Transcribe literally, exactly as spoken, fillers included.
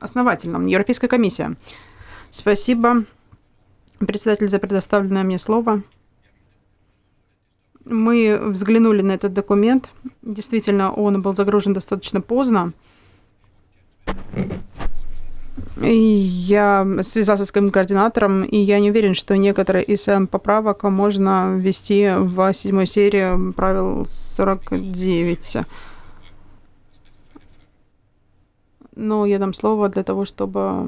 основательно. Европейская комиссия. Спасибо, председатель, за предоставленное мне слово. Мы взглянули на этот документ. Действительно, он был загружен достаточно поздно. И я связался с своим координатором, и я не уверен, что некоторые из поправок можно ввести в седьмой серии правил сорок девять. Но я дам слово для того, чтобы